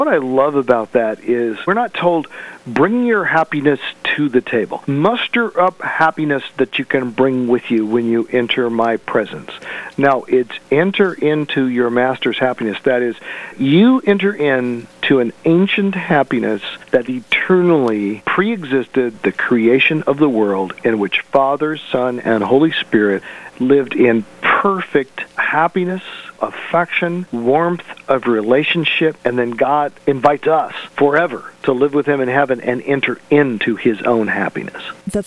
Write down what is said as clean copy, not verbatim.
What I love about that is we're not told, bring your happiness to the table. Muster up happiness that you can bring with you when you enter my presence. Now, it's enter into your master's happiness. That is, you enter into an ancient happiness that eternally pre-existed the creation of the world, in which Father, Son, and Holy Spirit lived in perfect happiness, affection, warmth of relationship, and then God invites us forever to live with him in heaven and enter into his own happiness. The